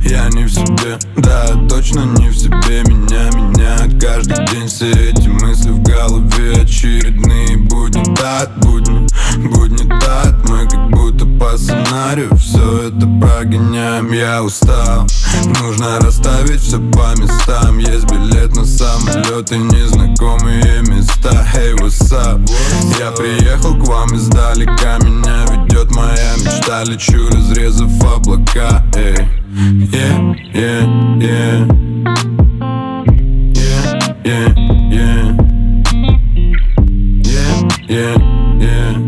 Я не в себе, да, точно не в себе. Меня меняют каждый день все эти мысли в голове. Очередные будни тат, будни тат. Мы как будто по сценарию все это прогоняем. Я устал, нужно расставить все по местам. Есть билет на самолет и незнакомые места. Hey, what's up? Я приехал к вам издалека, меня ведет моя мечта. Лечу, разрезав облака. Эй, yeah, yeah, yeah. Yeah, yeah, yeah. Yeah, yeah.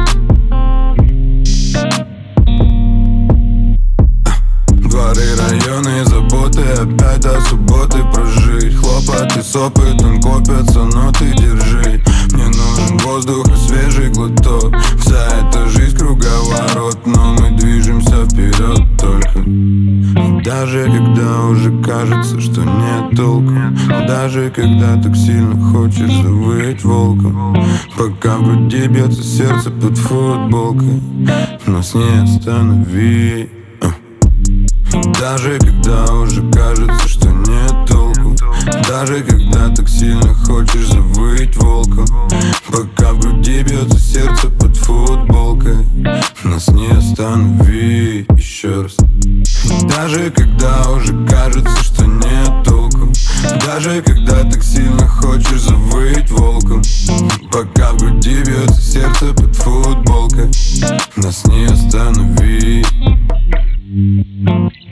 Дворы, районы, заботы, опять до субботы прожить. Хлопоты с опытом копятся, но ты держи. Мне нужен воздух и свежий глоток. Вся эта жизнь круговорот, но мы движемся вперед только. Даже когда уже кажется, что нет толку, даже когда так сильно хочешь завыть волком, пока в груди бьется сердце под футболкой, нас не остановить. Даже когда уже кажется, что нет толку, даже когда так сильно хочешь завыть волком, пока в груди бьется сердце под футболкой, нас не остановить. Еще раз. Даже когда уже кажется, что нет толку, даже когда так сильно хочешь завыть волком, пока в груди бьется сердце под футболкой, нас не остановить.